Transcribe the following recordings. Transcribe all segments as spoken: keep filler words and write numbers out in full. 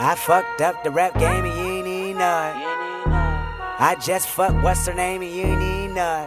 I fucked up the rap game and you ain't even know it. I just fucked what's her name and you ain't even know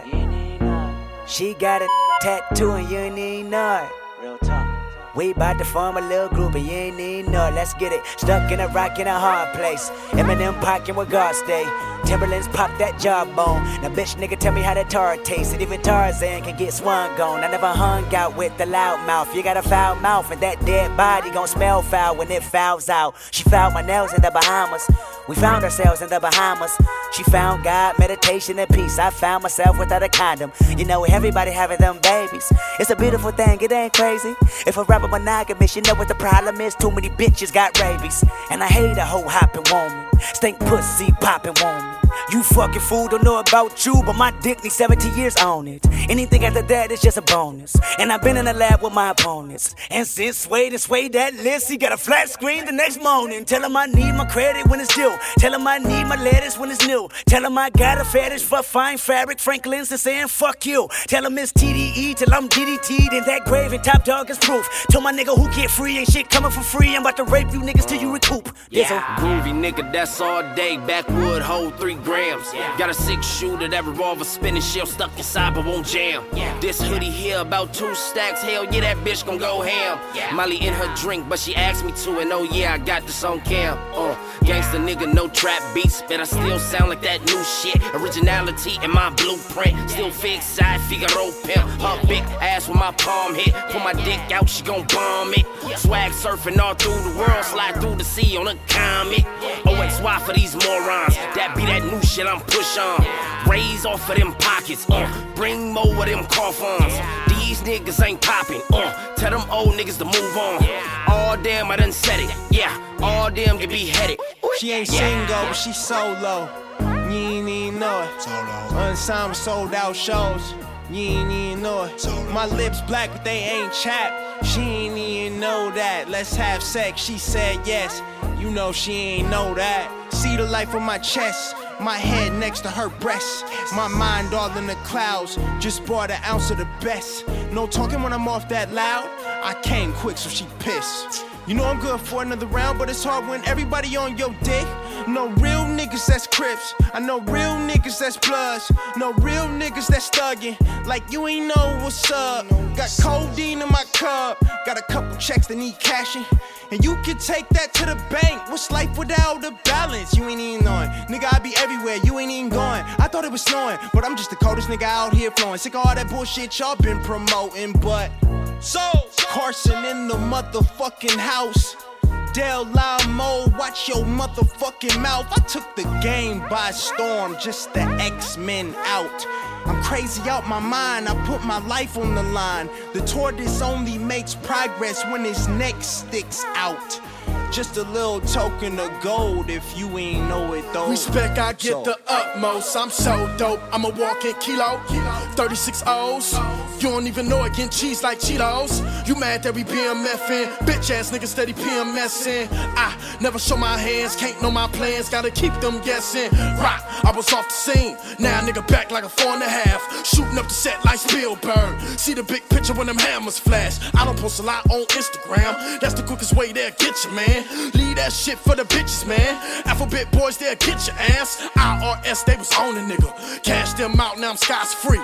it. She got a tattoo and you ain't even know it. Real talk. We bout to form a little group and you ain't even know it. Let's get it. Stuck in a rock in a hard place. Eminem pocket where God stay. Timberlands pop that jawbone. Now bitch nigga tell me how that tar tastes. And even Tarzan can get swung on. I never hung out with the loud mouth. You got a foul mouth and that dead body gon' smell foul when it fouls out. She found my nails in the Bahamas. We found ourselves in the Bahamas. She found God, meditation, and peace. I found myself without a condom. You know everybody having them babies. It's a beautiful thing, it ain't crazy. If a rapper monogamous, you know what the problem is. Too many bitches got rabies. And I hate a hoe hopping woman. Stink pussy popping woman. You fucking fool, don't know about you, but my dick needs seventy years on it. Anything after that is just a bonus. And I've been in the lab with my opponents. And since Sway and Sway that list, he got a flat screen the next morning. Tell him I need my credit when it's due. Tell him I need my lettuce when it's new. Tell him I got a fetish for fine fabric. Franklin's and saying fuck you. Tell him it's T D E till I'm D D T'd in that grave and Top Dog is proof. Tell my nigga who get free ain't shit coming for free. I'm about to rape you niggas till you recoup. Yeah, groovy nigga, that's all day. Backwood, hold three grams. Yeah. Got a six shooter, that revolver spinning shell stuck inside but won't jam. Yeah. This hoodie here about two stacks. Hell yeah, that bitch gon' go ham. Yeah. Molly in her drink, but she asked me to, and oh yeah, I got this on cam. Uh, gangsta nigga, no trap beats, but I still sound like that new shit. Originality in my blueprint. Still fix side Figaro pimp. Her big ass with my palm hit. Pull my dick out, she gon' bomb it. Swag surfing all through the world, slide through the sea on a comet. O X Y for these morons. That be that new shit I'm push on. Raise off of them pockets. Uh, bring more of them coffins. These niggas ain't popping. Uh, tell them old niggas to move on. All them I done said it. Yeah, all them get beheaded. She ain't single, but she solo. You ain't even know it. Unsigned with sold out shows. You ain't even know it. My lips black, but they ain't chapped. She ain't even know that. Let's have sex. She said yes. You know she ain't know that. See the life on my chest. My head next to her breast. My mind all in the clouds. Just bought an ounce of the best. No talking when I'm off that loud. I came quick, so she pissed. You know I'm good for another round, but it's hard when everybody on your dick. No real niggas that's Crips. I know real niggas that's Bloods. No real niggas that's thuggin'. Like you ain't know what's up. Got codeine in my cup. Got a couple checks that need cashing. And you can take that to the bank. What's life without a balance? You ain't even knowing. Nigga, I be everywhere, you ain't even going. I thought it was snowing, but I'm just the coldest nigga out here flowing. Sick of all that bullshit y'all been promoting, but so Carson in the motherfucking house. Del Lamo, watch your motherfucking mouth. I took the game by storm, just the X-Men out. I'm crazy out my mind, I put my life on the line. The tortoise only makes progress when his neck sticks out. Just a little token of gold if you ain't know it though. Respect, I get so. The utmost. I'm so dope. I'm a walking kilo. thirty-six O's. You don't even know it, getting cheese like Cheetos. You mad that we BMFing? Bitch ass niggas steady PMSing. I never show my hands, can't know my plans, gotta keep them guessing. Rock, I was off the scene. Now nigga back like a four and a half. Shooting up the set like Spielberg. See the big picture when them hammers flash. I don't post a lot on Instagram. That's the quickest way they'll get you, man. Leave that shit for the bitches, man. Alphabet boys, they'll get your ass. I R S, they was on a nigga. Cash them out, now I'm skies free.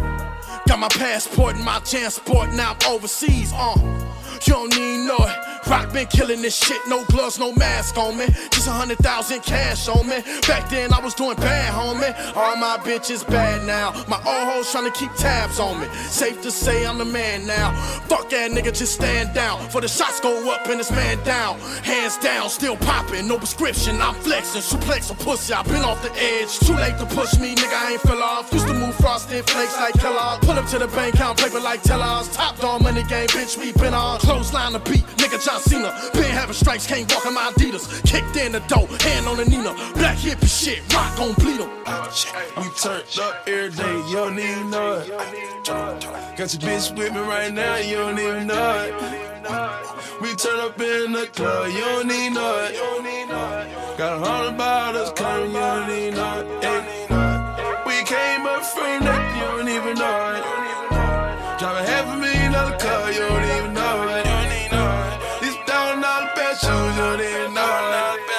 Got my passport and my transport, now I'm overseas. Uh, you don't need no it. Rock been killing this shit, no gloves, no mask on me. Just a hundred thousand cash on me. Back then I was doing bad, homie. All my bitches bad now. My old hoes trying to keep tabs on me. Safe to say I'm the man now. Fuck that nigga, just stand down. For the shots go up and this man down. Hands down, still popping, no prescription. I'm flexing, suplex a pussy. I been off the edge. Too late to push me, nigga. I ain't fell off. Used to move frosted flakes like Kellogg. Pull up to the bank, count paper like tellers. Top dog money game, bitch. We been on clothesline the beat, nigga. John Cena. Been having stripes, can't walk in my Adidas. Kicked in the door, hand on the Nina. Black hippie shit, rock gon' bleed em. We turned up every day, you don't even know it. Got your bitch with me right now, you don't even know it. We turn up in the club, you don't even know it. Got a hundred bottles coming, you don't even know it. We came up from that, you don't even know it. Drive a half a million dollar car, you don't even know it. You don't even know it. These thousand dollar bad shoes, you don't even know it.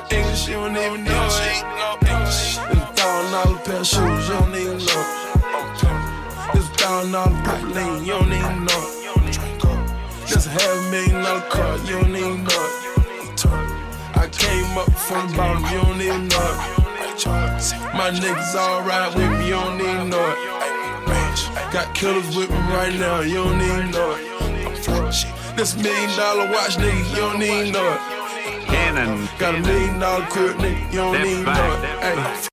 English, you don't even know it. It's a thousand dollar pair of shoes, you don't even know it. It's a thousand dollar purple lean, you don't even know it. Just a half a million dollar car, you don't even know it. I came up from the bottom, you don't even know it. My niggas all ride with me, you don't even know it. Got killers with me right now, you don't even know it. This million dollar watch, nigga, you don't even know it. Cannon. Got a million dollar crib, nigga, you don't even know it. Ay.